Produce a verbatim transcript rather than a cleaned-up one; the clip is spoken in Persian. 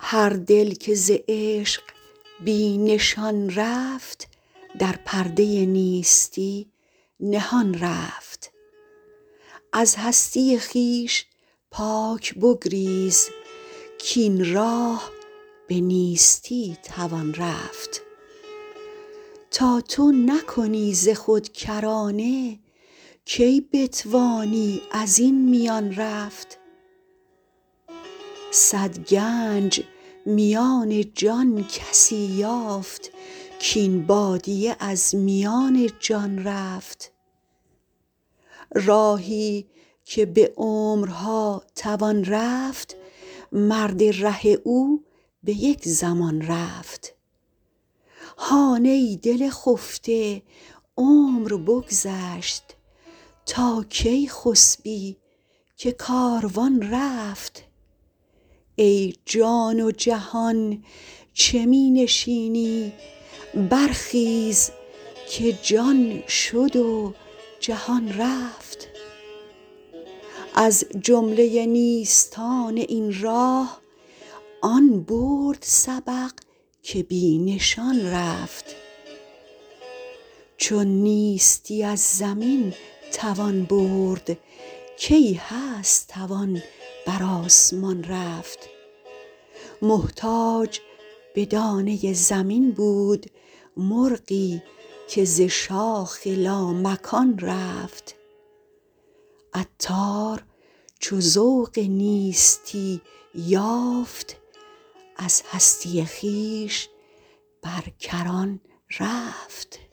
هر دل که ز عشق بی نشان رفت در پرده نیستی نهان رفت. از هستی خویش پاک بگریز کاین راه به نیستی توان رفت. تا تو نکنی ز خود کرانه کی بتوانی ازین میان رفت. صد گنج میان جان کسی یافت کاین بادیه از میان جان رفت. راهی که به عمرها توان رفت مرد ره او به یک زمان رفت. هان ای دل خفته عمر بگذشت تا کی خسبی که کاروان رفت. ای جان و جهان چه می نشینی برخیز که جان شد و جهان رفت. از جمله نیستان این راه آن برد سبق که بی نشان رفت. چون نیستی از زمین توان برد کی هست توان بر آسمان رفت. محتاج به دانه زمین بود مرغی که ز شاخ لامکان رفت. عطار چو ذوق نیستی یافت از هستی خویش بر کران رفت.